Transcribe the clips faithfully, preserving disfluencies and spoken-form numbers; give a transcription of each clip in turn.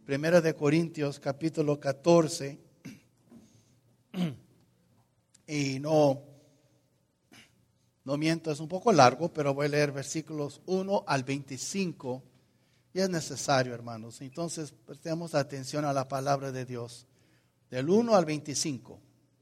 Primera de Corintios, capítulo catorce. Y no, no miento, es un poco largo, pero voy a leer versículos uno al veinticinco. Y es necesario, hermanos. Entonces, prestemos atención a la palabra de Dios. Del uno al veinticinco.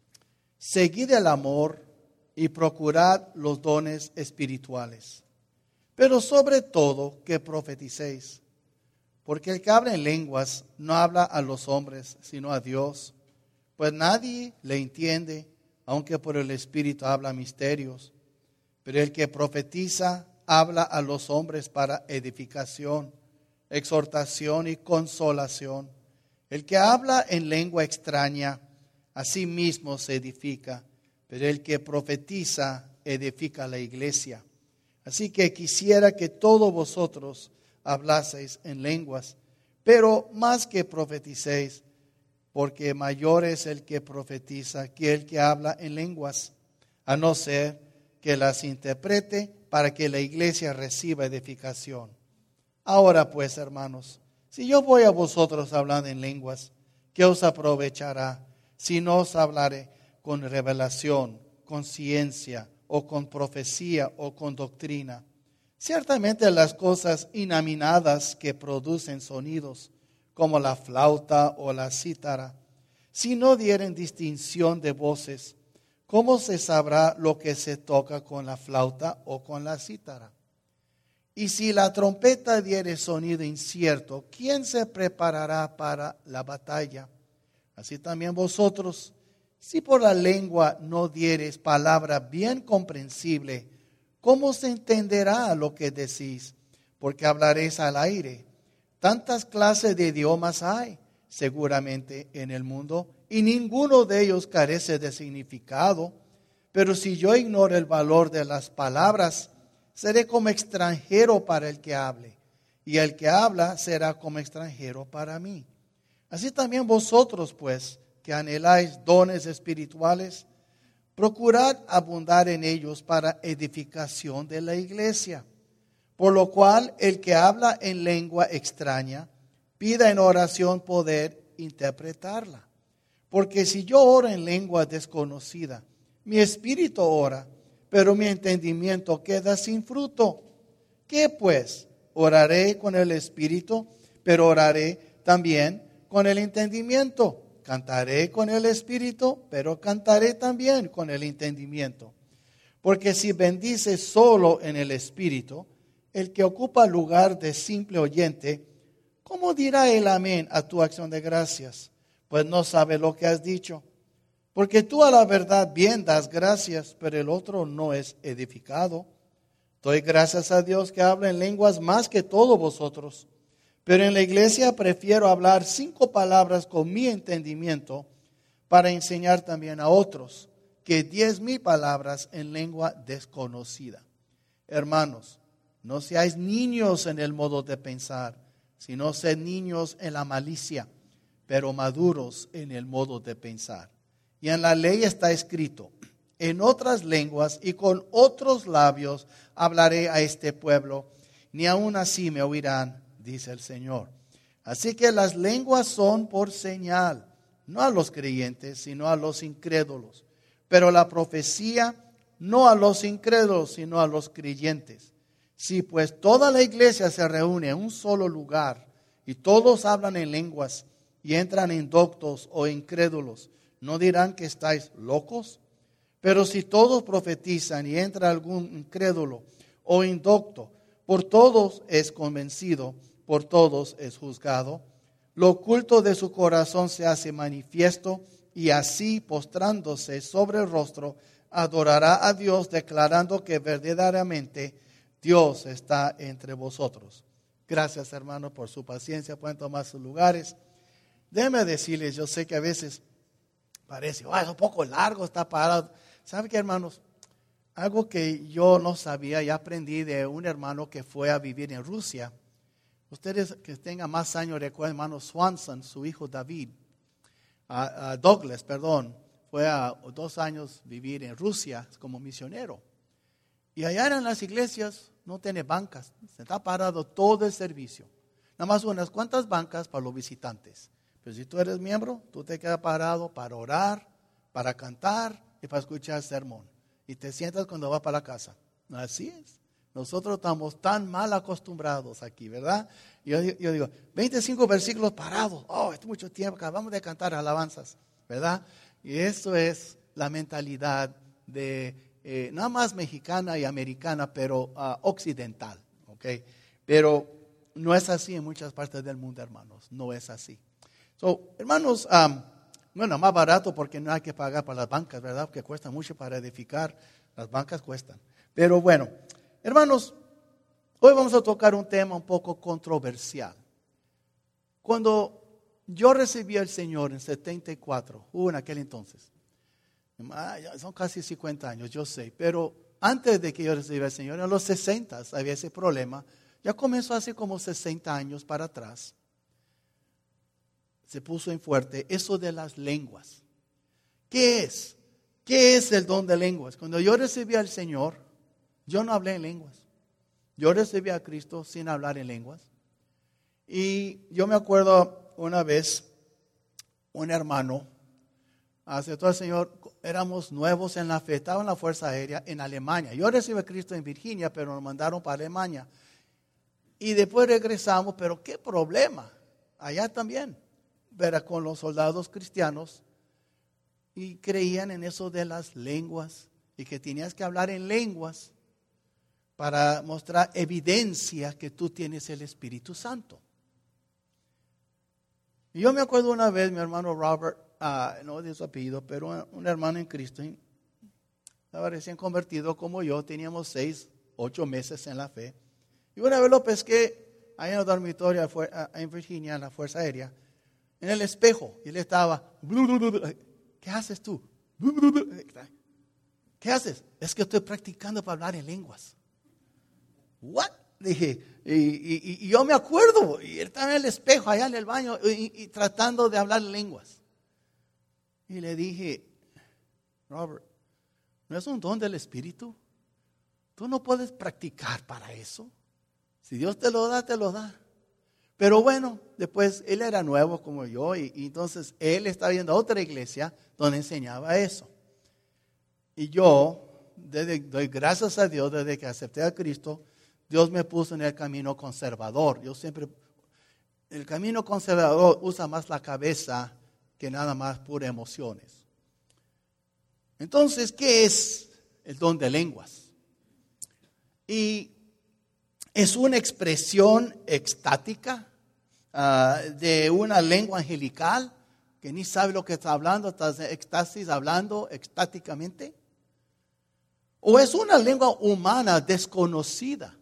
Seguid el amor y procurad los dones espirituales, pero sobre todo que profeticéis. Porque el que habla en lenguas no habla a los hombres, sino a Dios. Pues nadie le entiende, aunque por el Espíritu habla misterios. Pero el que profetiza habla a los hombres para edificación, exhortación y consolación. El que habla en lengua extraña, a sí mismo se edifica, pero el que profetiza edifica la iglesia. Así que quisiera que todos vosotros hablaseis en lenguas, pero más que profeticéis, porque mayor es el que profetiza que el que habla en lenguas, a no ser que las interprete para que la iglesia reciba edificación. Ahora pues, hermanos, si yo voy a vosotros hablando en lenguas, ¿qué os aprovechará si no os hablaré con revelación, con ciencia, o con profecía, o con doctrina? Ciertamente las cosas inaminadas que producen sonidos, como la flauta o la cítara, si no dieren distinción de voces, ¿cómo se sabrá lo que se toca con la flauta o con la cítara? Y si la trompeta diere sonido incierto, ¿quién se preparará para la batalla? Así también vosotros, si por la lengua no diereis palabra bien comprensible, ¿cómo se entenderá lo que decís? Porque hablaréis al aire. Tantas clases de idiomas hay, seguramente, en el mundo, y ninguno de ellos carece de significado. Pero si yo ignoro el valor de las palabras, seré como extranjero para el que hable, y el que habla será como extranjero para mí. Así también vosotros, pues, que anheláis dones espirituales, procurad abundar en ellos para edificación de la iglesia. Por lo cual, el que habla en lengua extraña, pida en oración poder interpretarla. Porque si yo oro en lengua desconocida, mi espíritu ora, pero mi entendimiento queda sin fruto. ¿Qué pues? Oraré con el espíritu, pero oraré también con el entendimiento. Cantaré con el espíritu, pero cantaré también con el entendimiento. Porque si bendice solo en el espíritu, el que ocupa lugar de simple oyente, ¿cómo dirá el amén a tu acción de gracias? Pues no sabe lo que has dicho. Porque tú a la verdad bien das gracias, pero el otro no es edificado. Doy gracias a Dios que habla en lenguas más que todos vosotros. Pero en la iglesia prefiero hablar cinco palabras con mi entendimiento para enseñar también a otros que diez mil palabras en lengua desconocida. Hermanos, no seáis niños en el modo de pensar, sino sed niños en la malicia, pero maduros en el modo de pensar. Y en la ley está escrito, en otras lenguas y con otros labios hablaré a este pueblo, ni aun así me oirán, dice el Señor. Así que las lenguas son por señal, no a los creyentes, sino a los incrédulos. Pero la profecía no a los incrédulos, sino a los creyentes. Si pues toda la iglesia se reúne en un solo lugar y todos hablan en lenguas y entran indoctos o incrédulos, ¿no dirán que estáis locos? Pero si todos profetizan y entra algún incrédulo o indocto, por todos es convencido, por todos es juzgado. Lo oculto de su corazón se hace manifiesto, y así, postrándose sobre el rostro, adorará a Dios, declarando que verdaderamente Dios está entre vosotros. Gracias, hermanos, por su paciencia. Pueden tomar sus lugares. Déjenme decirles, yo sé que a veces parece, oh, es un poco largo, está parado. ¿Sabe qué, hermanos? Algo que yo no sabía y aprendí de un hermano que fue a vivir en Rusia. Ustedes que tengan más años recuerdan, hermano Swanson, su hijo David, uh, uh, Douglas, perdón, fue a dos años vivir en Rusia como misionero. Y allá en las iglesias no tiene bancas, se está parado todo el servicio. nada más unas cuantas bancas para los visitantes. Pero si tú eres miembro, tú te quedas parado para orar, para cantar y para escuchar sermón. Y te sientas cuando vas para la casa. Así es. Nosotros estamos tan mal acostumbrados aquí, ¿verdad? Yo, yo digo, veinticinco versículos parados. Oh, es mucho tiempo, acabamos de cantar alabanzas, ¿verdad? Y eso es la mentalidad de, eh, nada más mexicana y americana, pero uh, occidental, ¿ok? Pero no es así en muchas partes del mundo, hermanos. No es así. So, hermanos, um, bueno, más barato porque no hay que pagar para las bancas, ¿verdad? Porque cuesta mucho para edificar. Las bancas cuestan. Pero bueno, hermanos, hoy vamos a tocar un tema un poco controversial. Cuando yo recibí al Señor en setenta y cuatro, uh, en aquel entonces, son casi cincuenta años, yo sé, pero antes de que yo recibiera al Señor, en los sesenta había ese problema. Ya comenzó hace como sesenta años para atrás. Se puso en fuerte eso de las lenguas. ¿Qué es? ¿Qué es el don de lenguas? Cuando yo recibí al Señor, yo no hablé en lenguas. Yo recibí a Cristo sin hablar en lenguas. Y yo me acuerdo una vez, un hermano aceptó al Señor. Éramos nuevos en la fe, estaba en la Fuerza Aérea en Alemania. Yo recibí a Cristo en Virginia, pero nos mandaron para Alemania. Y después regresamos, pero qué problema, allá también. Era con los soldados cristianos y creían en eso de las lenguas y que tenías que hablar en lenguas para mostrar evidencia que tú tienes el Espíritu Santo. Y yo me acuerdo una vez, mi hermano Robert, uh, no de su apellido, pero un, un hermano en Cristo, estaba recién convertido como yo, teníamos seis, ocho meses en la fe. Y una vez lo pesqué ahí en el dormitorio en Virginia, en la Fuerza Aérea, en el espejo, y él estaba, ¿qué haces tú? ¿Qué haces? Es que estoy practicando para hablar en lenguas. ¿What? Dije, y, y, y yo me acuerdo, y él estaba en el espejo, allá en el baño, y, y tratando de hablar lenguas. Y le dije, Robert, ¿no es un don del Espíritu? Tú no puedes practicar para eso. Si Dios te lo da, te lo da. Pero bueno, después él era nuevo como yo y, y entonces él estaba yendo a otra iglesia donde enseñaba eso. Y yo, desde, doy gracias a Dios desde que acepté a Cristo, Dios me puso en el camino conservador. Yo siempre, el camino conservador usa más la cabeza que nada más pura emociones. Entonces, ¿qué es el don de lenguas? Y es una expresión extática uh, de una lengua angelical que ni sabe lo que está hablando, está en éxtasis hablando extáticamente. O es una lengua humana desconocida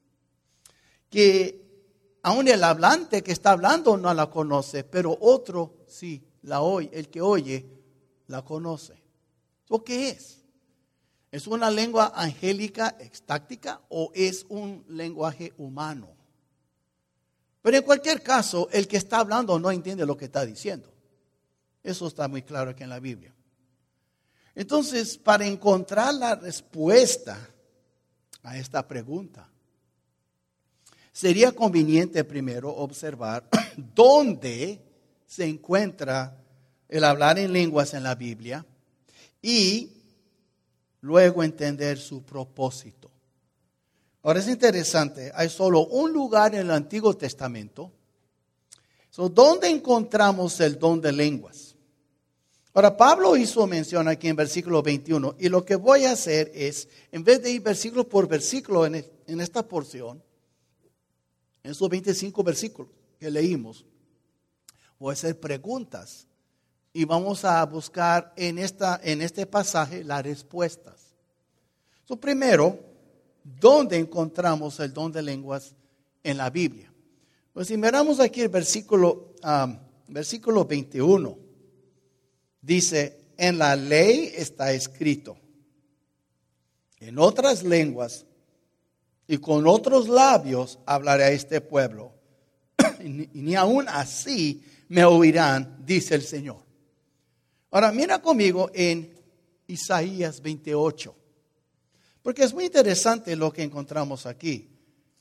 que aún el hablante que está hablando no la conoce, pero otro sí la oye, el que oye la conoce. ¿O qué es? ¿Es una lengua angélica extática o es un lenguaje humano? Pero en cualquier caso, el que está hablando no entiende lo que está diciendo. Eso está muy claro aquí en la Biblia. Entonces, para encontrar la respuesta a esta pregunta, sería conveniente primero observar dónde se encuentra el hablar en lenguas en la Biblia y luego entender su propósito. Ahora es interesante, hay solo un lugar en el Antiguo Testamento. So, ¿dónde encontramos el don de lenguas? Ahora, Pablo hizo mención aquí en versículo veintiuno, y lo que voy a hacer es, en vez de ir versículo por versículo en, en esta porción, en esos veinticinco versículos que leímos, voy a hacer preguntas. Y vamos a buscar en, esta, en este pasaje las respuestas. So, primero, ¿dónde encontramos el don de lenguas en la Biblia? Pues si miramos aquí el versículo, um, versículo veintiuno, dice, en la ley está escrito, en otras lenguas y con otros labios hablaré a este pueblo, y ni, y ni aún así me oirán, dice el Señor. Ahora, mira conmigo en Isaías veintiocho, porque es muy interesante lo que encontramos aquí.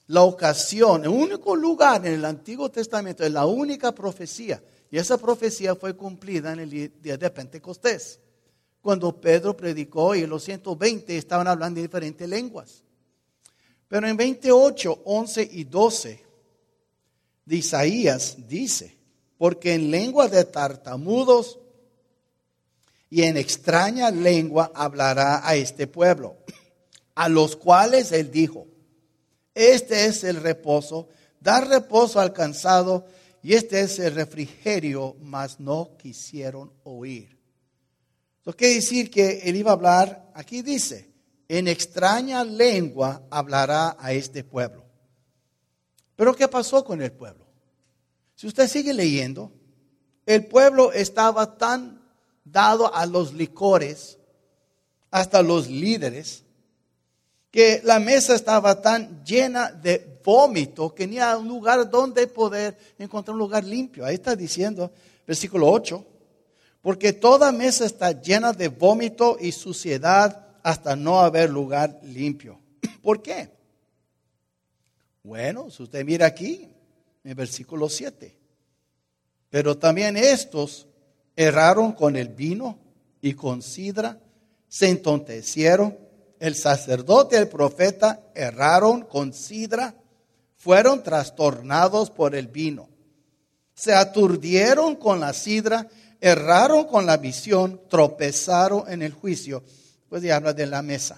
la ocasión, el único lugar en el Antiguo Testamento, es la única profecía. Y esa profecía fue cumplida en el día de Pentecostés, cuando Pedro predicó y los ciento veinte estaban hablando en diferentes lenguas. Pero en veintiocho, once y doce de Isaías dice, porque en lengua de tartamudos y en extraña lengua hablará a este pueblo, a los cuales él dijo, este es el reposo, dar reposo al cansado, y este es el refrigerio, mas no quisieron oír. Eso quiere decir que él iba a hablar, aquí dice, en extraña lengua hablará a este pueblo. Pero ¿qué pasó con el pueblo? Si usted sigue leyendo, el pueblo estaba tan dado a los licores, hasta los líderes, que la mesa estaba tan llena de vómito que ni había un lugar donde poder encontrar un lugar limpio. Ahí está diciendo, versículo ocho, porque toda mesa está llena de vómito y suciedad hasta no haber lugar limpio. ¿Por qué? Bueno, si usted mira aquí, en versículo siete, pero también estos erraron con el vino y con sidra, se entontecieron. El sacerdote y el profeta erraron con sidra, fueron trastornados por el vino. Se aturdieron con la sidra, erraron con la visión, tropezaron en el juicio. Pues ya habla de la mesa,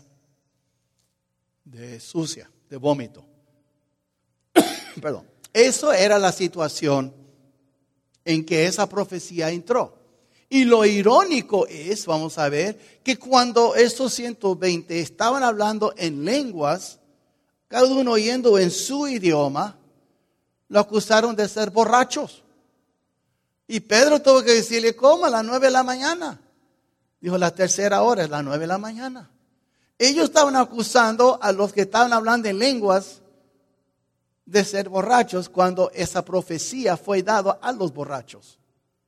de sucia, de vómito. Perdón. Eso era la situación en que esa profecía entró. Y lo irónico es, vamos a ver, que cuando estos ciento veinte estaban hablando en lenguas, cada uno oyendo en su idioma, lo acusaron de ser borrachos. Y Pedro tuvo que decirle, ¿cómo? A las nueve de la mañana. Dijo, la tercera hora es las nueve de la mañana. Ellos estaban acusando a los que estaban hablando en lenguas de ser borrachos cuando esa profecía fue dada a los borrachos.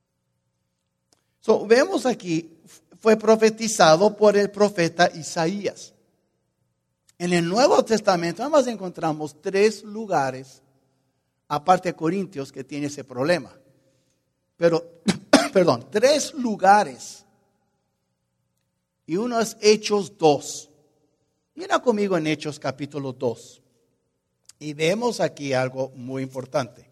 So, vemos aquí, fue profetizado por el profeta Isaías. En el Nuevo Testamento nada más encontramos tres lugares, aparte de Corintios, que tiene ese problema. Pero, perdón, tres lugares. Y uno es Hechos dos. Mira conmigo en Hechos capítulo dos. Y vemos aquí algo muy importante.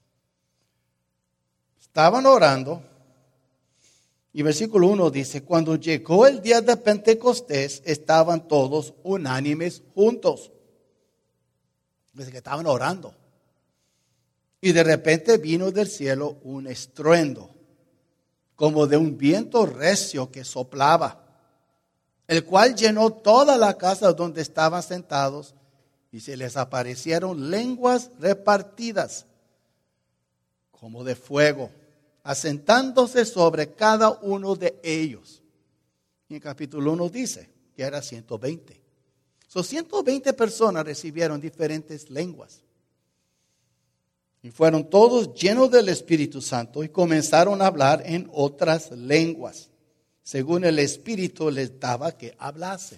Estaban orando. Y versículo uno dice, cuando llegó el día de Pentecostés, estaban todos unánimes juntos. Dice que estaban orando. Y de repente vino del cielo un estruendo, como de un viento recio que soplaba, el cual llenó toda la casa donde estaban sentados, y se les aparecieron lenguas repartidas, como de fuego, asentándose sobre cada uno de ellos. Y en capítulo uno dice que era ciento veinte. So, ciento veinte personas recibieron diferentes lenguas. Y fueron todos llenos del Espíritu Santo y comenzaron a hablar en otras lenguas, según el Espíritu les daba que hablasen.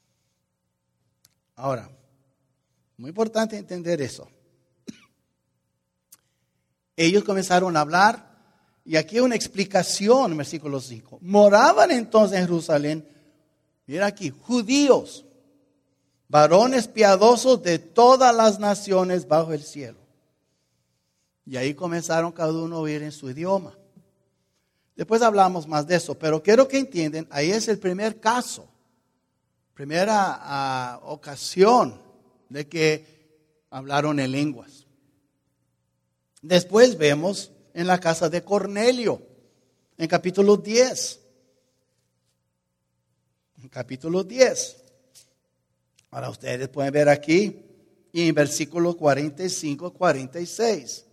Ahora, muy importante entender eso. Ellos comenzaron a hablar. Y aquí una explicación, versículo cinco. Moraban entonces en Jerusalén, mira aquí, judíos, varones piadosos de todas las naciones bajo el cielo. Y ahí comenzaron cada uno a oír en su idioma. Después hablamos más de eso, pero quiero que entiendan, ahí es el primer caso, primera uh, ocasión de que hablaron en lenguas. Después vemos en la casa de Cornelio, en capítulo diez. En capítulo diez. Ahora ustedes pueden ver aquí, y en versículos cuarenta y cinco, cuarenta y seis.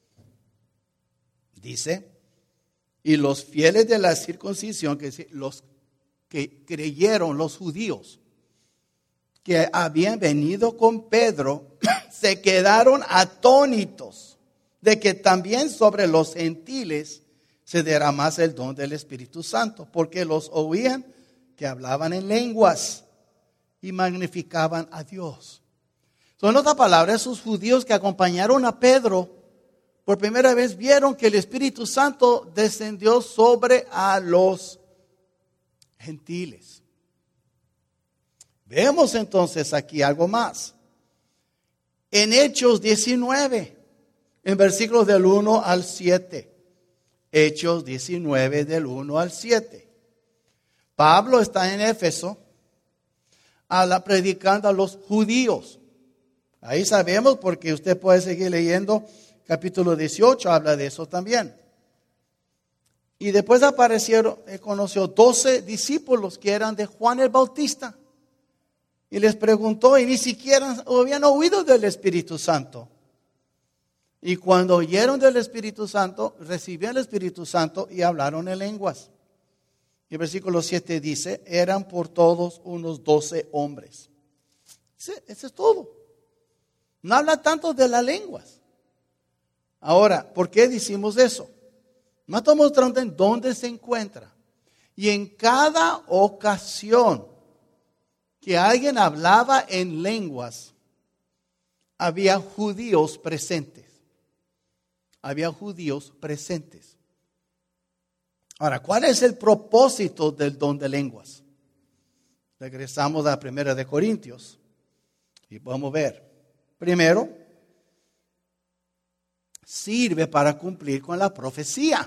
Dice, y los fieles de la circuncisión, que es los que creyeron, los judíos, que habían venido con Pedro, se quedaron atónitos de que también sobre los gentiles se derramase el don del Espíritu Santo, porque los oían que hablaban en lenguas y magnificaban a Dios. En otras palabras, esos judíos que acompañaron a Pedro por primera vez vieron que el Espíritu Santo descendió sobre a los gentiles. Vemos entonces aquí algo más. En Hechos diecinueve, en versículos del uno al siete. Hechos diecinueve del uno al siete. Pablo está en Éfeso a la, predicando a los judíos. Ahí sabemos porque usted puede seguir leyendo capítulo dieciocho, habla de eso también. Y después aparecieron, eh, conoció doce discípulos que eran de Juan el Bautista. Y les preguntó y ni siquiera habían oído del Espíritu Santo. Y cuando oyeron del Espíritu Santo, recibieron el Espíritu Santo y hablaron en lenguas. Y el versículo siete dice, eran por todos unos doce hombres. Ese, ese es todo. No habla tanto de las lenguas. Ahora, ¿por qué decimos eso? No estamos mostrando en dónde se encuentra. Y en cada ocasión que alguien hablaba en lenguas, había judíos presentes. Había judíos presentes. Ahora, ¿cuál es el propósito del don de lenguas? Regresamos a la primera de Corintios y vamos a ver. Primero, sirve para cumplir con la profecía.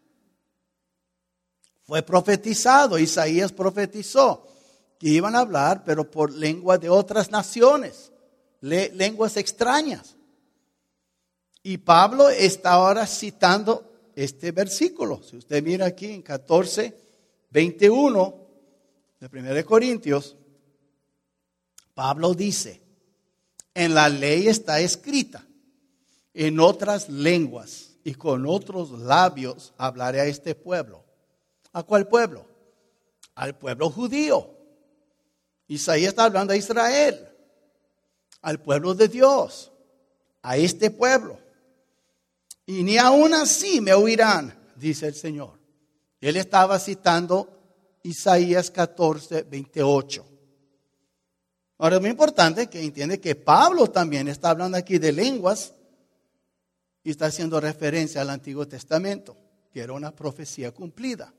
Fue profetizado, Isaías profetizó que iban a hablar, pero por lengua de otras naciones, le, lenguas extrañas. Y Pablo está ahora citando este versículo. Si usted mira aquí en catorce, veintiuno de primera de Corintios, Pablo dice, en la ley está escrita, en otras lenguas y con otros labios hablaré a este pueblo. ¿A cuál pueblo? Al pueblo judío. Isaías está hablando a Israel, al pueblo de Dios, a este pueblo. Y ni aún así me oirán, dice el Señor. Él estaba citando Isaías catorce, veintiocho. Ahora es muy importante que entiende que Pablo también está hablando aquí de lenguas y está haciendo referencia al Antiguo Testamento, que era una profecía cumplida.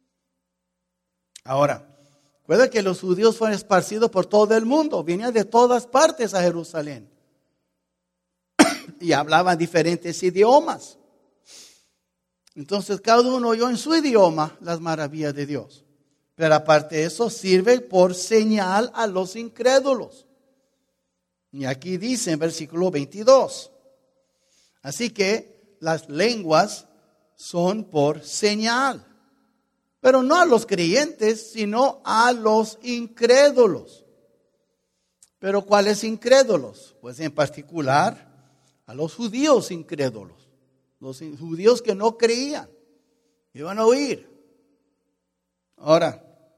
Ahora, recuerda que los judíos fueron esparcidos por todo el mundo, venían de todas partes a Jerusalén y hablaban diferentes idiomas. Entonces cada uno oyó en su idioma las maravillas de Dios. Pero aparte de eso, sirve por señal a los incrédulos. Y aquí dice en versículo veintidós. Así que las lenguas son por señal. Pero no a los creyentes, sino a los incrédulos. Pero ¿cuáles incrédulos? Pues en particular a los judíos incrédulos. Los judíos que no creían. Iban a oír. Ahora,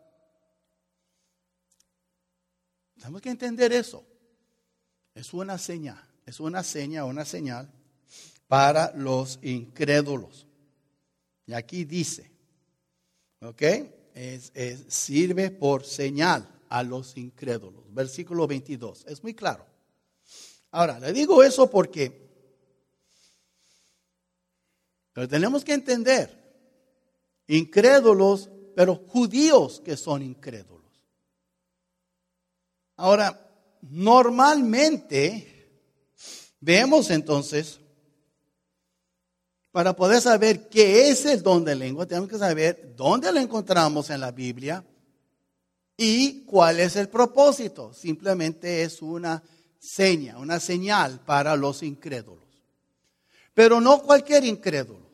tenemos que entender eso. Es una señal, es una señal, una señal para los incrédulos. Y aquí dice, ¿ok? Es, es, sirve por señal a los incrédulos. Versículo veintidós, es muy claro. Ahora, le digo eso porque pero tenemos que entender, incrédulos, pero judíos que son incrédulos. Ahora, normalmente, vemos entonces, para poder saber qué es el don de lengua, tenemos que saber dónde lo encontramos en la Biblia y cuál es el propósito. Simplemente es una seña, una señal para los incrédulos. Pero no cualquier incrédulo.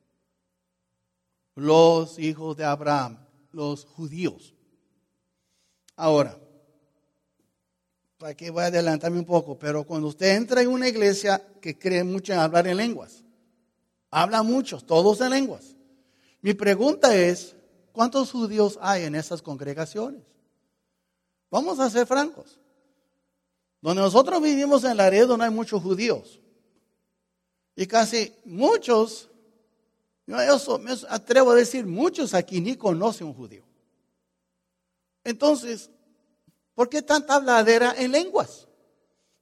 Los hijos de Abraham, los judíos. Ahora, para que voy a adelantarme un poco, pero cuando usted entra en una iglesia que cree mucho en hablar en lenguas, habla muchos, todos en lenguas. Mi pregunta es, ¿cuántos judíos hay en esas congregaciones? Vamos a ser francos. Donde nosotros vivimos en Laredo no hay muchos judíos. Y casi muchos, yo eso me atrevo a decir, muchos aquí ni conocen un judío. Entonces, ¿por qué tanta habladera en lenguas?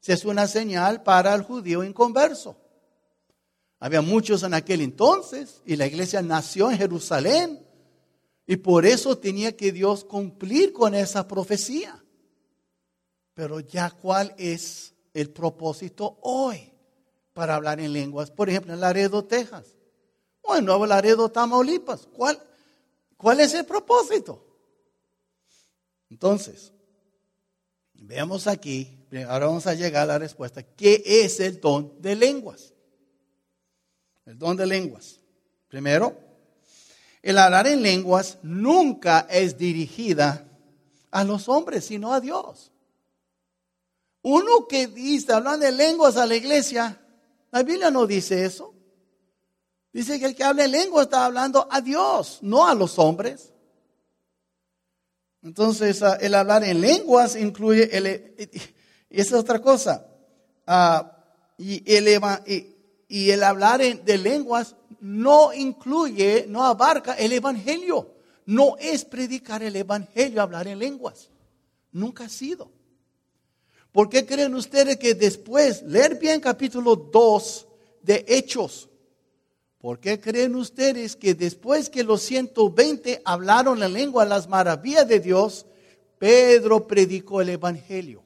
Es una señal para el judío inconverso. Había muchos en aquel entonces y la iglesia nació en Jerusalén. Y por eso tenía que Dios cumplir con esa profecía. Pero ya, ¿cuál es el propósito hoy para hablar en lenguas? Por ejemplo, en Laredo, Texas, o en Nuevo Laredo, Tamaulipas. ¿Cuál, cuál es el propósito? Entonces, veamos aquí, ahora vamos a llegar a la respuesta. ¿Qué es el don de lenguas? El don de lenguas. Primero, el hablar en lenguas nunca es dirigida a los hombres, sino a Dios. Uno que dice, hablando de lenguas a la iglesia, la Biblia no dice eso. Dice que el que habla en lenguas está hablando a Dios, no a los hombres. Entonces, el hablar en lenguas incluye, el, y esa es otra cosa, uh, y, el, y, y el hablar en, de lenguas no incluye, no abarca el evangelio. No es predicar el evangelio, hablar en lenguas. Nunca ha sido. ¿Por qué creen ustedes que después, leer bien capítulo dos de Hechos, ¿por qué creen ustedes que después que los ciento veinte hablaron la lengua, las maravillas de Dios, Pedro predicó el evangelio?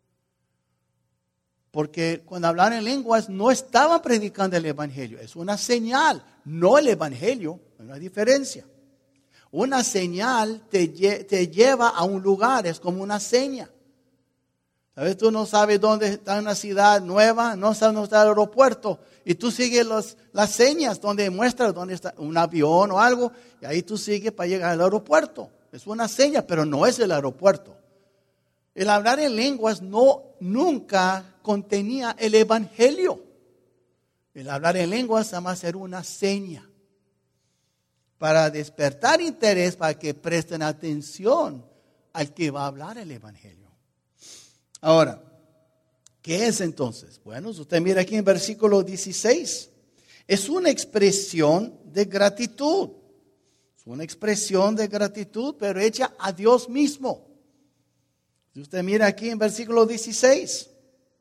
Porque cuando hablaban en lenguas no estaban predicando el evangelio. Es una señal, no el evangelio. Hay una diferencia. Una señal te, te lleva a un lugar, es como una seña. A veces tú no sabes dónde está una ciudad nueva, no sabes dónde está el aeropuerto. Y tú sigues los, las señas donde muestra dónde está un avión o algo. Y ahí tú sigues para llegar al aeropuerto. Es una seña, pero no es el aeropuerto. El hablar en lenguas no, nunca contenía el evangelio. El hablar en lenguas se llama ser una seña para despertar interés, para que presten atención al que va a hablar el evangelio. Ahora, ¿qué es entonces? Bueno, usted mira aquí en versículo dieciséis. Es una expresión de gratitud. Es una expresión de gratitud, pero hecha a Dios mismo. Si usted mira aquí en versículo dieciséis.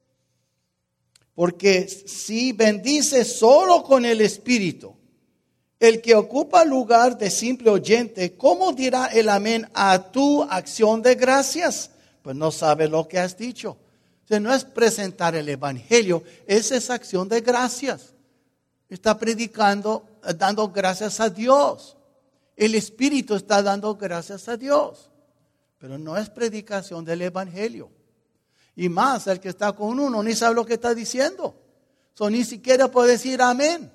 Porque si bendice solo con el Espíritu, el que ocupa lugar de simple oyente, ¿cómo dirá el amén a tu acción de gracias? Pues no sabe lo que has dicho. O sea, no es presentar el evangelio, es esa acción de gracias. Está predicando, dando gracias a Dios. El Espíritu está dando gracias a Dios. Pero no es predicación del evangelio. Y más, el que está con uno ni sabe lo que está diciendo. So, ni siquiera puede decir amén.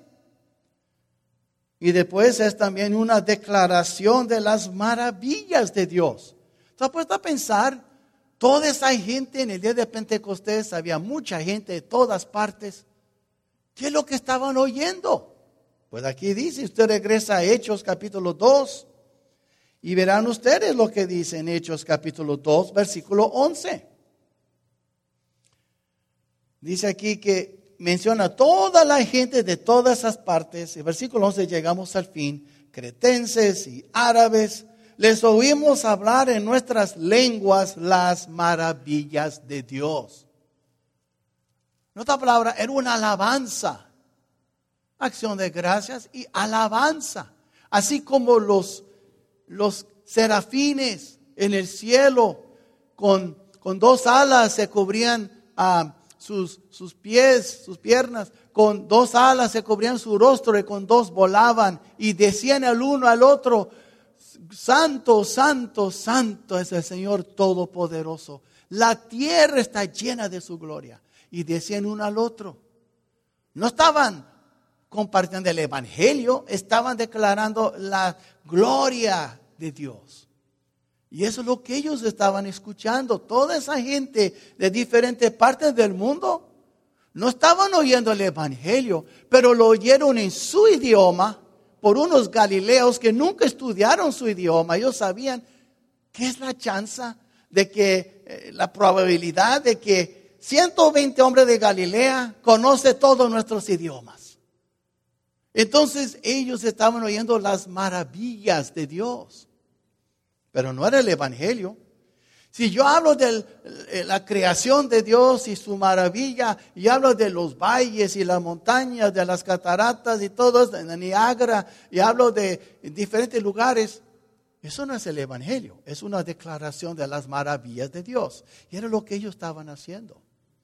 Y después es también una declaración de las maravillas de Dios. ¿Se ha puesto a pensar? Toda esa gente en el día de Pentecostés, había mucha gente de todas partes. ¿Qué es lo que estaban oyendo? Pues aquí dice, usted regresa a Hechos capítulo dos y verán ustedes lo que dice en Hechos capítulo dos, versículo once. Dice aquí que menciona a toda la gente de todas esas partes. En versículo once llegamos al fin, cretenses y árabes. Les oímos hablar en nuestras lenguas las maravillas de Dios. En otra palabra, era una alabanza. Acción de gracias y alabanza. Así como los, los serafines en el cielo con, con dos alas se cubrían uh, sus, sus pies, sus piernas. Con dos alas se cubrían su rostro y con dos volaban. Y decían el uno al otro: Santo, santo, santo es el Señor Todopoderoso. La tierra está llena de su gloria. Y decían uno al otro. No estaban compartiendo el evangelio, estaban declarando la gloria de Dios. Y eso es lo que ellos estaban escuchando. Toda esa gente de diferentes partes del mundo no estaban oyendo el evangelio, pero lo oyeron en su idioma. Por unos galileos que nunca estudiaron su idioma. Ellos sabían qué es la chance de que, eh, la probabilidad de que ciento veinte hombres de Galilea conocen todos nuestros idiomas. Entonces ellos estaban oyendo las maravillas de Dios. Pero no era el evangelio. Si yo hablo de la creación de Dios y su maravilla, y hablo de los valles y las montañas, de las cataratas y todo, de Niágara, y hablo de diferentes lugares, eso no es el evangelio, es una declaración de las maravillas de Dios. Y era lo que ellos estaban haciendo.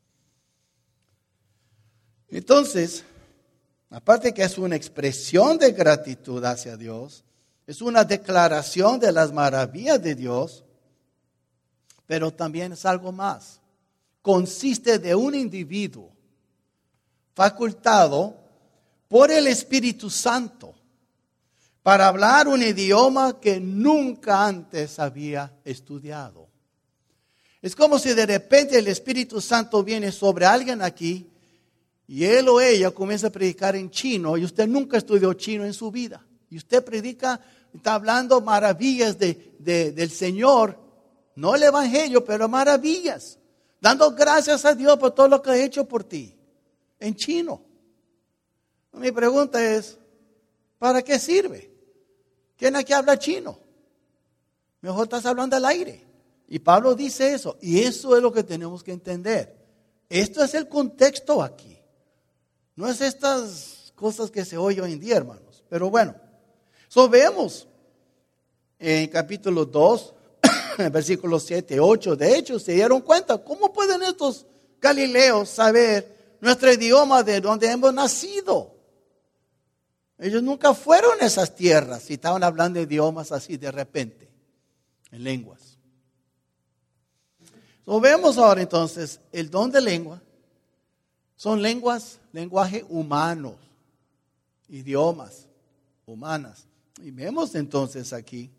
Entonces, aparte que es una expresión de gratitud hacia Dios, es una declaración de las maravillas de Dios, pero también es algo más. Consiste de un individuo facultado por el Espíritu Santo para hablar un idioma que nunca antes había estudiado. Es como si de repente el Espíritu Santo viene sobre alguien aquí y él o ella comienza a predicar en chino y usted nunca estudió chino en su vida. Y usted predica, está hablando maravillas de, de, del Señor, no el Evangelio, pero maravillas, dando gracias a Dios por todo lo que ha hecho por ti, en chino. Mi pregunta es, ¿para qué sirve? ¿Quién aquí habla chino? Mejor estás hablando al aire. Y Pablo dice eso, y eso es lo que tenemos que entender. Esto es el contexto aquí. No es estas cosas que se oyen hoy en día, hermanos. Pero bueno, so vemos en capítulo dos, versículos siete, ocho. De hecho, se dieron cuenta, ¿cómo pueden estos galileos saber nuestro idioma de donde hemos nacido? Ellos nunca fueron a esas tierras y estaban hablando de idiomas así de repente, en lenguas. So, vemos ahora entonces el don de lengua. Son lenguas, lenguaje humanos, idiomas humanas. Y vemos entonces aquí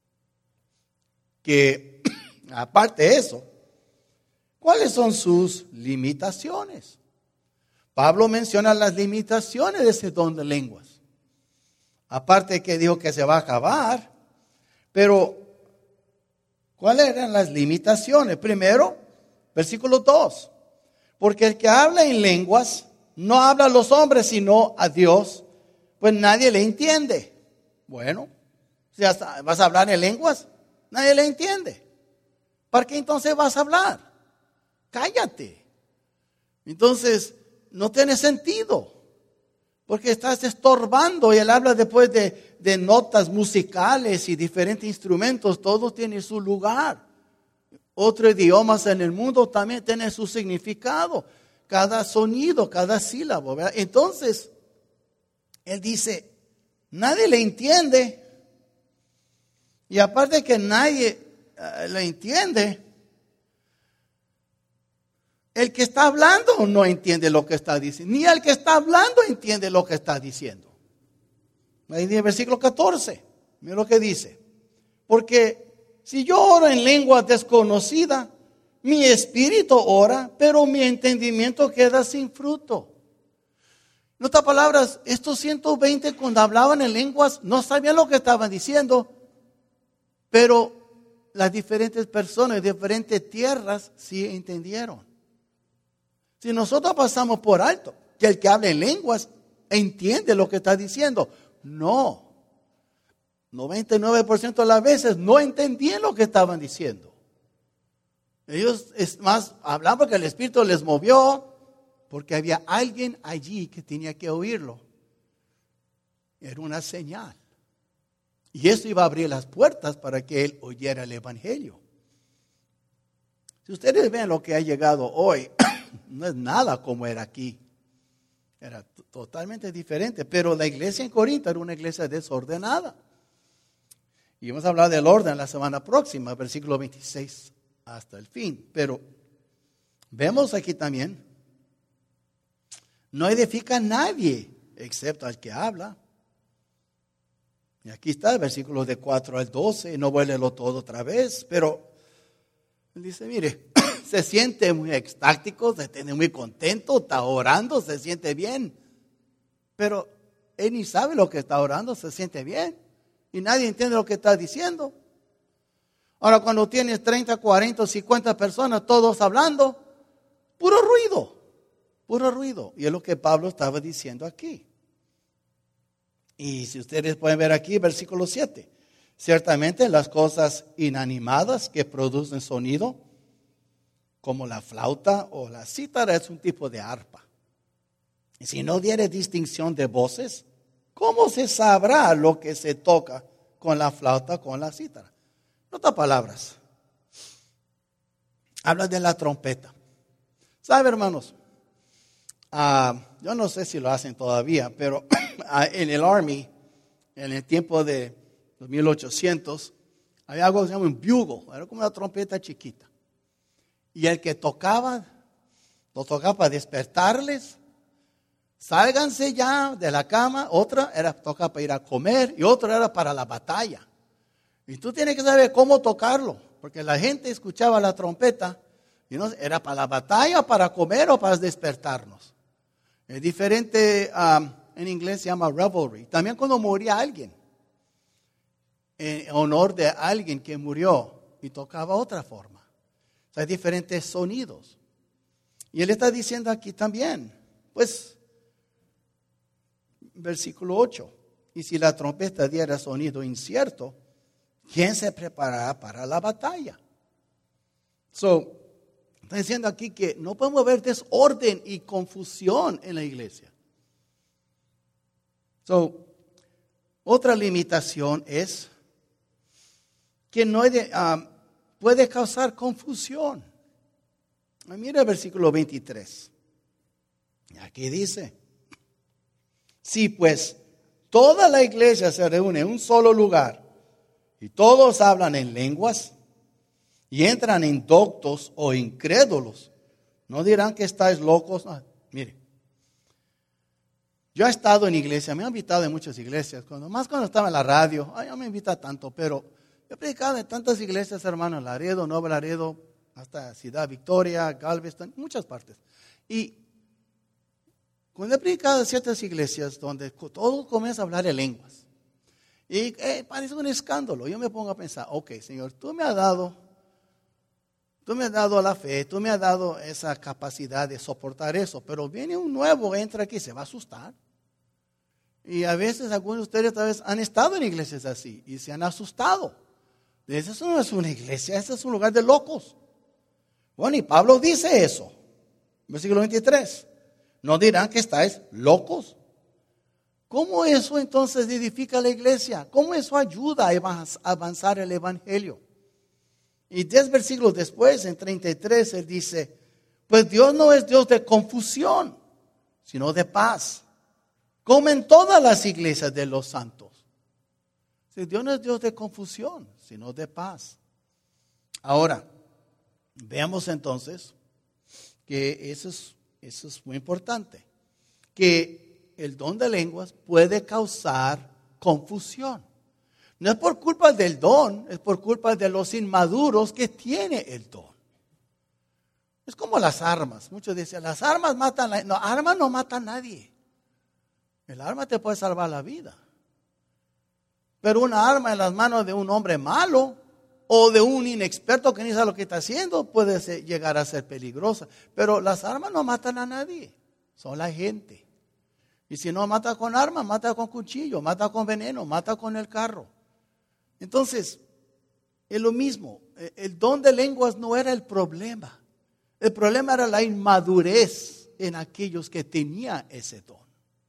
que, aparte de eso, ¿cuáles son sus limitaciones? Pablo menciona las limitaciones de ese don de lenguas. Aparte que dijo que se va a acabar, pero ¿cuáles eran las limitaciones? Primero, versículo dos. Porque el que habla en lenguas no habla a los hombres sino a Dios, pues nadie le entiende. Bueno, si vas a hablar en lenguas, nadie le entiende. ¿Para qué entonces vas a hablar? Cállate. Entonces, no tiene sentido. Porque estás estorbando, y él habla después de, de notas musicales y diferentes instrumentos, todo tiene su lugar. Otros idiomas en el mundo también tienen su significado, cada sonido, cada sílabo, ¿verdad? Entonces, él dice, nadie le entiende, y aparte que nadie uh, le entiende, el que está hablando no entiende lo que está diciendo. Ni el que está hablando entiende lo que está diciendo. Ahí dice el versículo catorce. Mira lo que dice. Porque si yo oro en lengua desconocida, mi espíritu ora, pero mi entendimiento queda sin fruto. En otras palabras, estos ciento veinte cuando hablaban en lenguas no sabían lo que estaban diciendo, pero las diferentes personas de diferentes tierras sí entendieron. Si nosotros pasamos por alto que el que habla en lenguas entiende lo que está diciendo, no. noventa y nueve por ciento de las veces no entendían lo que estaban diciendo. Ellos, es más, hablaban porque el Espíritu les movió, porque había alguien allí que tenía que oírlo. Era una señal. Y eso iba a abrir las puertas para que él oyera el Evangelio. Si ustedes ven lo que ha llegado hoy, no es nada como era aquí. Era t- totalmente diferente. Pero la iglesia en Corinto era una iglesia desordenada. Y vamos a hablar del orden la semana próxima, versículo veintiséis hasta el fin. Pero vemos aquí también, no edifica a nadie excepto al que habla. Y aquí está el versículo de cuatro al doce. No voy a leerlo todo otra vez, pero él dice, mire, se siente muy extático, se siente muy contento, está orando, se siente bien. Pero él ni sabe lo que está orando, se siente bien. Y nadie entiende lo que está diciendo. Ahora cuando tienes treinta, cuarenta, cincuenta personas, todos hablando, puro ruido, puro ruido. Y es lo que Pablo estaba diciendo aquí. Y si ustedes pueden ver aquí, versículo siete. Ciertamente las cosas inanimadas que producen sonido, como la flauta o la cítara, es un tipo de arpa. Y si no diere distinción de voces, ¿cómo se sabrá lo que se toca con la flauta, con la cítara? En otras palabras, habla de la trompeta. ¿Sabe, hermanos? Uh, yo no sé si lo hacen todavía, pero uh, en el Army, en el tiempo de los mil ochocientos, había algo que se llama un bugle, era como una trompeta chiquita. Y el que tocaba, lo tocaba para despertarles. Sálganse ya de la cama. Otra era tocar para ir a comer y otra era para la batalla. Y tú tienes que saber cómo tocarlo, porque la gente escuchaba la trompeta y no era para la batalla, para comer o para despertarnos. Es diferente, um, en inglés se llama revelry. También cuando moría alguien, en honor de alguien que murió, y tocaba otra forma. O sea, hay diferentes sonidos. Y él está diciendo aquí también, pues, versículo ocho, y si la trompeta diera sonido incierto, ¿quién se preparará para la batalla? So, está diciendo aquí que no podemos ver desorden y confusión en la iglesia. So, otra limitación es que no hay de, um, puede causar confusión. Mira el versículo veintitrés. Aquí dice, si pues toda la iglesia se reúne en un solo lugar y todos hablan en lenguas y entran indoctos o incrédulos, ¿no dirán que estáis locos? No, mire, yo he estado en iglesia, me han invitado en muchas iglesias, cuando, más cuando estaba en la radio, ay, no me invita tanto, pero he predicado en tantas iglesias, hermanos, Laredo, Nuevo Laredo, hasta Ciudad Victoria, Galveston, muchas partes. Y cuando he predicado en ciertas iglesias donde todo comienza a hablar en lenguas, y eh, parece un escándalo, yo me pongo a pensar, ok, Señor, tú me has dado, tú me has dado la fe, tú me has dado esa capacidad de soportar eso, pero viene un nuevo, entra aquí, se va a asustar. Y a veces algunos de ustedes tal vez han estado en iglesias así y se han asustado. Esa no es una iglesia, ese es un lugar de locos. Bueno, y Pablo dice eso. Versículo veintitrés. ¿No dirán que estáis locos? ¿Cómo eso entonces edifica la iglesia? ¿Cómo eso ayuda a avanzar el evangelio? Y diez versículos después, en treinta y tres, él dice, pues Dios no es Dios de confusión, sino de paz, como en todas las iglesias de los santos. Si Dios no es Dios de confusión, sino de paz. Ahora, veamos entonces que eso es, eso es muy importante, que el don de lenguas puede causar confusión. No es por culpa del don, es por culpa de los inmaduros que tiene el don. Es como las armas. Muchos dicen, las armas matan, la... no, armas no matan a nadie. El arma te puede salvar la vida. Pero una arma en las manos de un hombre malo o de un inexperto que ni sabe lo que está haciendo puede ser, llegar a ser peligrosa. Pero las armas no matan a nadie, son la gente. Y si no mata con armas, mata con cuchillo, mata con veneno, mata con el carro. Entonces, es lo mismo. El don de lenguas no era el problema. El problema era la inmadurez en aquellos que tenían ese don.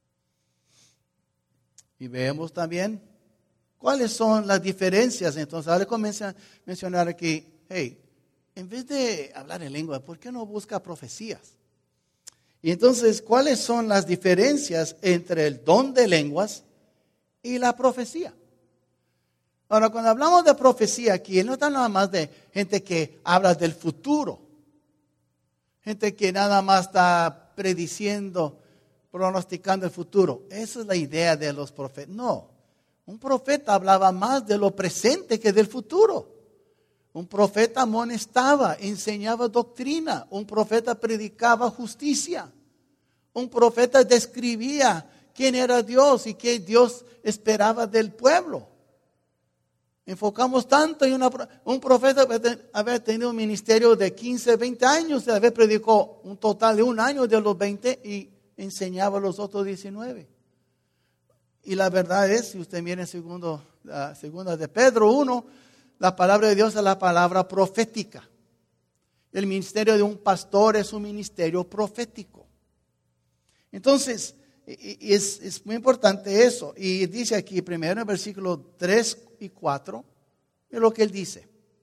Y vemos también cuáles son las diferencias. Entonces, ahora comienza a mencionar aquí, hey, en vez de hablar en lengua, ¿por qué no busca profecías? Y entonces, ¿cuáles son las diferencias entre el don de lenguas y la profecía? Ahora, cuando hablamos de profecía aquí, no está nada más de gente que habla del futuro. Gente que nada más está prediciendo, pronosticando el futuro. Esa es la idea de los profetas. No, un profeta hablaba más de lo presente que del futuro. Un profeta amonestaba, enseñaba doctrina. Un profeta predicaba justicia. Un profeta describía quién era Dios y qué Dios esperaba del pueblo. Enfocamos tanto en una, un profeta haber tenido un ministerio de quince, veinte años, haber predicó un total de un año de los veinte y enseñaba los otros diecinueve. Y la verdad es, si usted mira en segundo, uh, segunda de Pedro uno, la palabra de Dios es la palabra profética. El ministerio de un pastor es un ministerio profético. Entonces, es, es muy importante eso. Y dice aquí primero en el versículo tres y cuatro, es lo que él dice.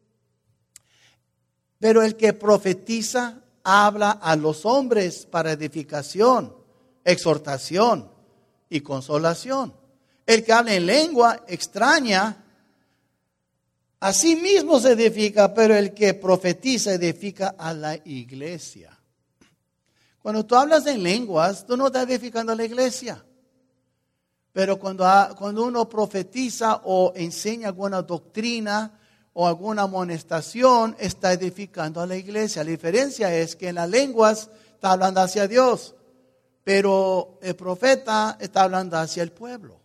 Pero el que profetiza habla a los hombres para edificación, exhortación y consolación. El que habla en lengua extraña, a sí mismo se edifica, pero el que profetiza edifica a la iglesia. Cuando tú hablas en lenguas, tú no estás edificando a la iglesia. Pero cuando, cuando uno profetiza o enseña alguna doctrina o alguna amonestación, está edificando a la iglesia. La diferencia es que en las lenguas está hablando hacia Dios, pero el profeta está hablando hacia el pueblo.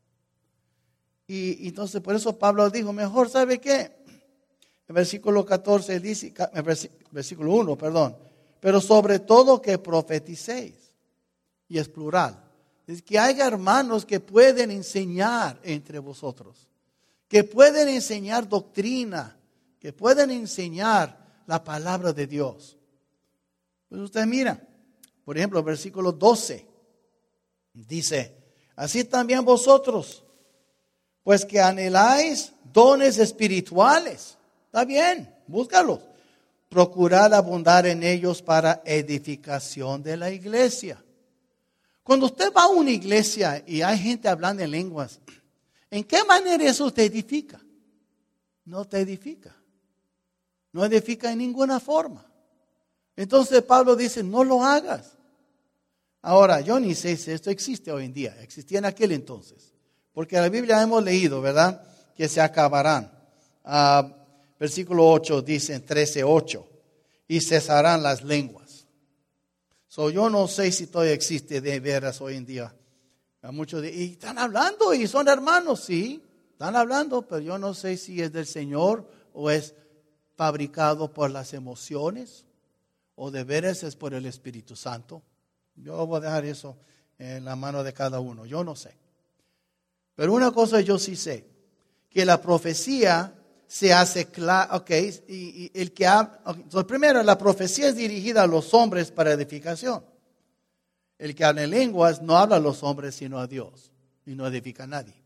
Y entonces por eso Pablo dijo, mejor, ¿sabe qué? El versículo catorce dice, versículo uno, perdón, pero sobre todo que profeticéis, y es plural. Es que haya hermanos que pueden enseñar entre vosotros, que pueden enseñar doctrina, que pueden enseñar la palabra de Dios. Pues usted mira, por ejemplo, el versículo doce, dice, así también vosotros, pues que anheláis dones espirituales. Está bien, búscalos. Procurad abundar en ellos para edificación de la iglesia. Cuando usted va a una iglesia y hay gente hablando en lenguas, ¿en qué manera eso te edifica? No te edifica. No edifica en ninguna forma. Entonces Pablo dice, no lo hagas. Ahora, yo ni sé si esto existe hoy en día. Existía en aquel entonces. Porque en la Biblia hemos leído, ¿verdad? Que se acabarán. Uh, versículo ocho dice en trece ocho. Y cesarán las lenguas. So, yo no sé si todavía existe de veras hoy en día. Muchos de, y están hablando y son hermanos, sí. Están hablando, pero yo no sé si es del Señor o es fabricado por las emociones o de veras es por el Espíritu Santo. Yo voy a dejar eso en la mano de cada uno. Yo no sé. Pero una cosa yo sí sé, que la profecía se hace clara, ok, y, y el que habla, okay, entonces primero la profecía es dirigida a los hombres para edificación. El que habla en lenguas no habla a los hombres sino a Dios y no edifica a nadie.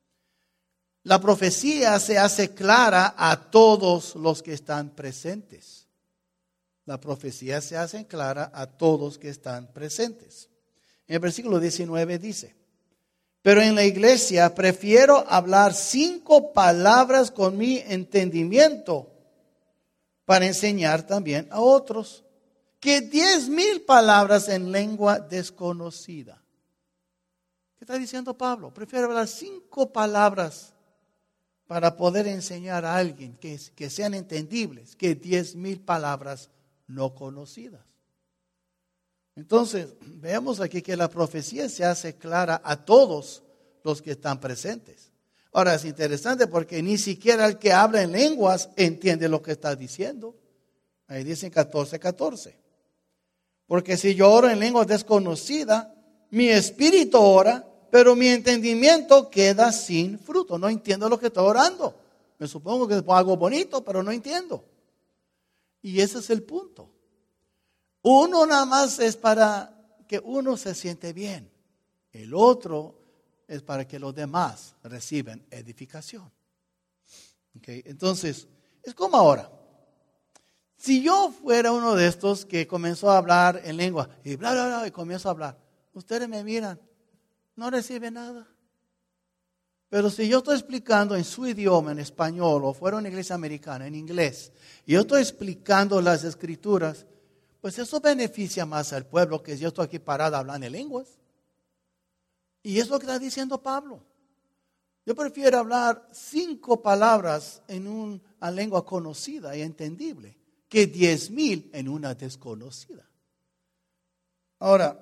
La profecía se hace clara a todos los que están presentes. La profecía se hace clara a todos que están presentes. En el versículo diecinueve dice, pero en la iglesia prefiero hablar cinco palabras con mi entendimiento para enseñar también a otros, que diez mil palabras en lengua desconocida. ¿Qué está diciendo Pablo? Prefiero hablar cinco palabras para poder enseñar a alguien que, que sean entendibles, que diez mil palabras no conocidas. Entonces, veamos aquí que la profecía se hace clara a todos los que están presentes. Ahora, es interesante porque ni siquiera el que habla en lenguas entiende lo que está diciendo. Ahí dicen catorce catorce. Porque si yo oro en lengua desconocida, mi espíritu ora, pero mi entendimiento queda sin fruto. No entiendo lo que estoy orando. Me supongo que es algo bonito, pero no entiendo. Y ese es el punto. Uno nada más es para que uno se siente bien. El otro es para que los demás reciban edificación. Okay, entonces, es como ahora. Si yo fuera uno de estos que comenzó a hablar en lengua y bla, bla, bla, y comienzo a hablar, ustedes me miran, no reciben nada. Pero si yo estoy explicando en su idioma, en español, o fuera una iglesia americana, en inglés, y yo estoy explicando las escrituras, pues eso beneficia más al pueblo que yo estoy aquí parado hablando en lenguas. Y es lo que está diciendo Pablo. Yo prefiero hablar cinco palabras en una lengua conocida y entendible que diez mil en una desconocida. Ahora,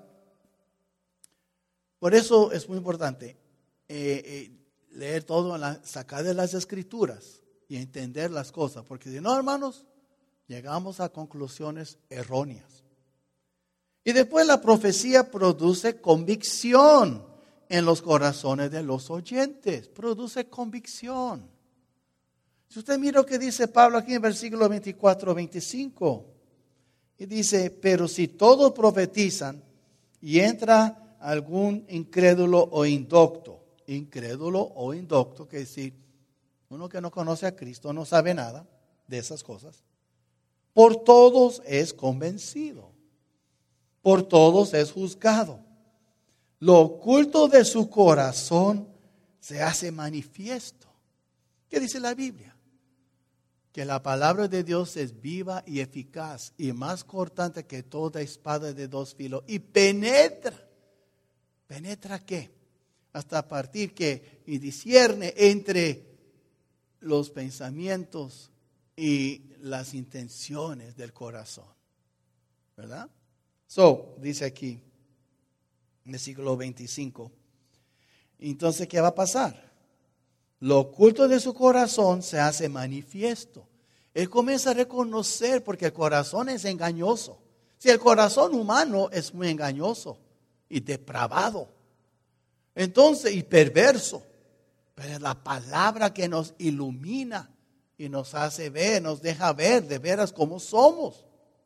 por eso es muy importante eh, eh, leer todo, la, sacar de las escrituras y entender las cosas. Porque si no, hermanos, llegamos a conclusiones erróneas. Y después la profecía produce convicción en los corazones de los oyentes. Produce convicción. Si usted mira lo que dice Pablo aquí en versículo veinticuatro, veinticinco. Y dice, pero si todos profetizan y entra algún incrédulo o indocto. Incrédulo o indocto, que decir, uno que no conoce a Cristo, no sabe nada de esas cosas. Por todos es convencido. Por todos es juzgado. Lo oculto de su corazón se hace manifiesto. ¿Qué dice la Biblia? Que la palabra de Dios es viva y eficaz y más cortante que toda espada de dos filos y penetra. ¿Penetra qué? Hasta partir que y discierne entre los pensamientos y las intenciones del corazón. ¿Verdad? So, dice aquí, versículo veinticinco. Entonces, ¿qué va a pasar? Lo oculto de su corazón se hace manifiesto. Él comienza a reconocer porque el corazón es engañoso. Si el corazón humano es muy engañoso y depravado, entonces, y perverso, pero es la palabra que nos ilumina y nos hace ver, nos deja ver de veras cómo somos.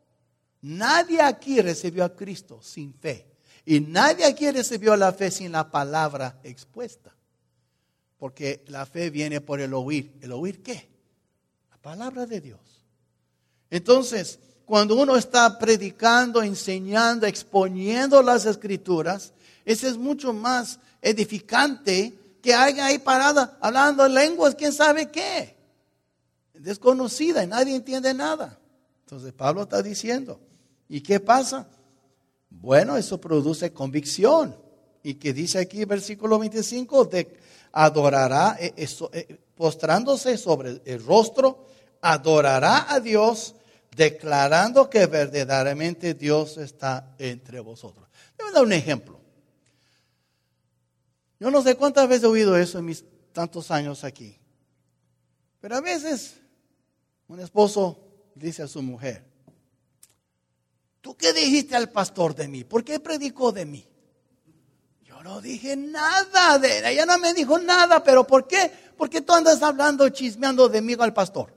Nadie aquí recibió a Cristo sin fe. Y nadie aquí recibió la fe sin la palabra expuesta. Porque la fe viene por el oír. ¿El oír qué? La palabra de Dios. Entonces, cuando uno está predicando, enseñando, exponiendo las escrituras, ese es mucho más edificante que alguien ahí parada hablando lenguas, quién sabe qué. Desconocida y nadie entiende nada. Entonces Pablo está diciendo, ¿y qué pasa? Bueno, eso produce convicción. Y que dice aquí versículo veinticinco, de, adorará, eh, eso, eh, postrándose sobre el rostro, adorará a Dios, declarando que verdaderamente Dios está entre vosotros. Déjame dar un ejemplo. Yo no sé cuántas veces he oído eso en mis tantos años aquí. Pero a veces un esposo dice a su mujer, ¿tú qué dijiste al pastor de mí? ¿Por qué predicó de mí? Yo no dije nada de ella, ella no me dijo nada, pero ¿por qué? ¿Por qué tú andas hablando, chismeando de mí al pastor?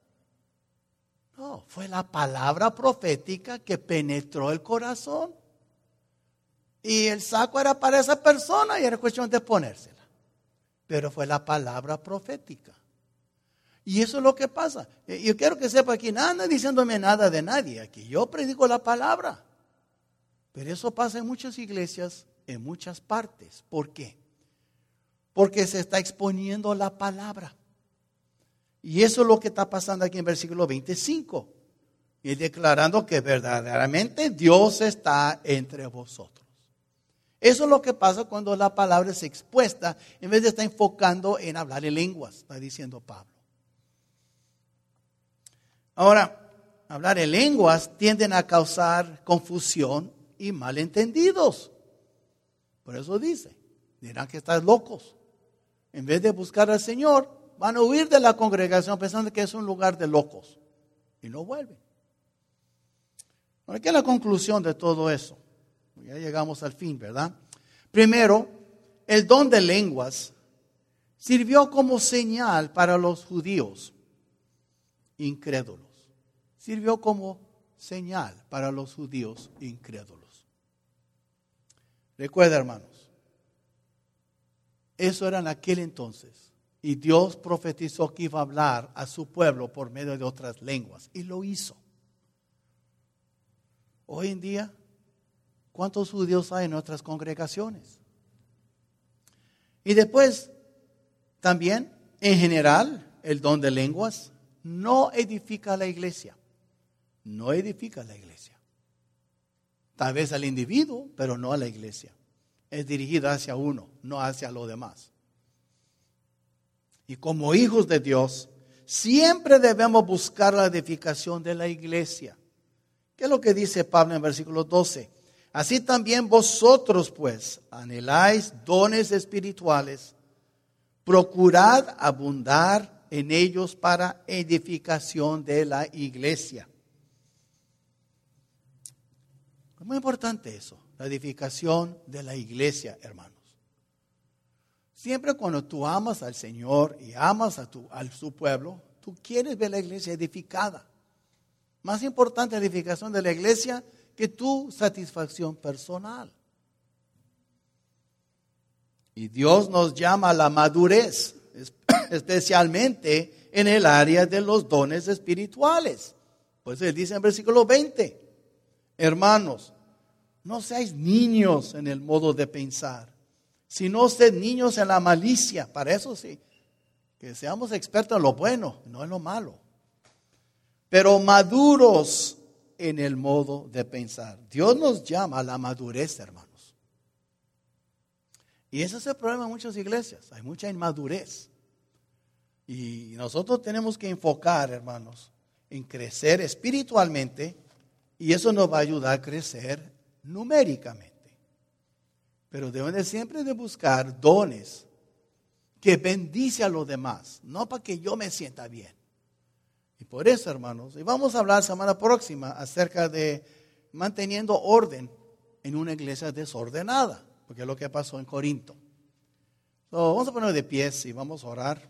No, fue la palabra profética que penetró el corazón. Y el saco era para esa persona y era cuestión de ponérsela. Pero fue la palabra profética. Y eso es lo que pasa. Yo quiero que sepa aquí, nada, no diciéndome nada de nadie aquí. Yo predico la palabra. Pero eso pasa en muchas iglesias, en muchas partes. ¿Por qué? Porque se está exponiendo la palabra. Y eso es lo que está pasando aquí en versículo veinticinco. Y declarando que verdaderamente Dios está entre vosotros. Eso es lo que pasa cuando la palabra es expuesta, en vez de estar enfocando en hablar en lenguas, está diciendo Pablo. Ahora, hablar en lenguas tienden a causar confusión y malentendidos. Por eso dice, dirán que estás locos. En vez de buscar al Señor, van a huir de la congregación pensando que es un lugar de locos. Y no vuelven. Ahora, ¿qué es la conclusión de todo eso? Ya llegamos al fin, ¿verdad? Primero, el don de lenguas sirvió como señal para los judíos incrédulos. Sirvió como señal para los judíos incrédulos. Recuerda, hermanos, eso era en aquel entonces. Y Dios profetizó que iba a hablar a su pueblo por medio de otras lenguas. Y lo hizo. Hoy en día, ¿cuántos judíos hay en nuestras congregaciones? Y después, también, en general, el don de lenguas no edifica la iglesia. No edifica la iglesia. Tal vez al individuo, pero no a la iglesia. Es dirigida hacia uno, no hacia los demás. Y como hijos de Dios, siempre debemos buscar la edificación de la iglesia. ¿Qué es lo que dice Pablo en versículo doce? Así también vosotros, pues, anheláis dones espirituales, procurad abundar en ellos para edificación de la iglesia. Es muy importante eso, la edificación de la iglesia, hermanos. Siempre cuando tú amas al Señor y amas a, tu, a su pueblo, tú quieres ver la iglesia edificada. Más importante la edificación de la iglesia que tu satisfacción personal. Y Dios nos llama a la madurez, especialmente en el área de los dones espirituales. Por eso Él dice en versículo veinte, hermanos, no seáis niños en el modo de pensar, sino sed niños en la malicia. Para eso sí, que seamos expertos en lo bueno, no en lo malo. Pero maduros en el modo de pensar. Dios nos llama a la madurez, hermanos. Y ese es el problema en muchas iglesias. Hay mucha inmadurez. Y nosotros tenemos que enfocar, hermanos, en crecer espiritualmente. Y eso nos va a ayudar a crecer numéricamente. Pero deben de siempre de buscar dones que bendice a los demás. No para que yo me sienta bien. Y por eso, hermanos, y vamos a hablar semana próxima acerca de manteniendo orden en una iglesia desordenada. Porque es lo que pasó en Corinto. So, vamos a poner de pies y vamos a orar.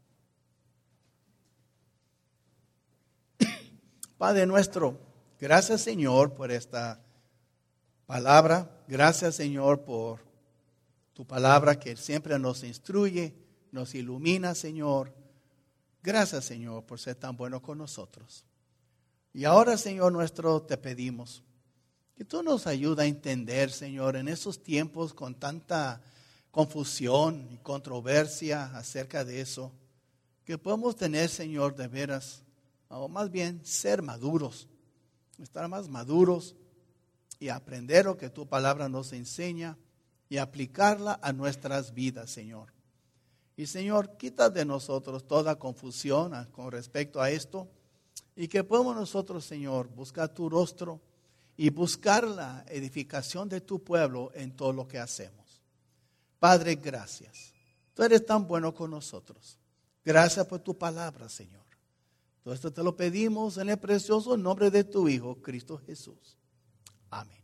Padre nuestro, gracias Señor por esta palabra. Gracias Señor por tu palabra que siempre nos instruye, nos ilumina Señor. Gracias Señor por ser tan bueno con nosotros. Y ahora Señor nuestro te pedimos que tú nos ayudes a entender, Señor, en esos tiempos con tanta confusión y controversia acerca de eso, que podemos tener, Señor, de veras, o más bien ser maduros, estar más maduros y aprender lo que tu palabra nos enseña y aplicarla a nuestras vidas, Señor. Y, Señor, quita de nosotros toda confusión con respecto a esto y que podamos nosotros, Señor, buscar tu rostro y buscar la edificación de tu pueblo en todo lo que hacemos. Padre, gracias. Tú eres tan bueno con nosotros. Gracias por tu palabra, Señor. Todo esto te lo pedimos en el precioso nombre de tu Hijo, Cristo Jesús. Amén.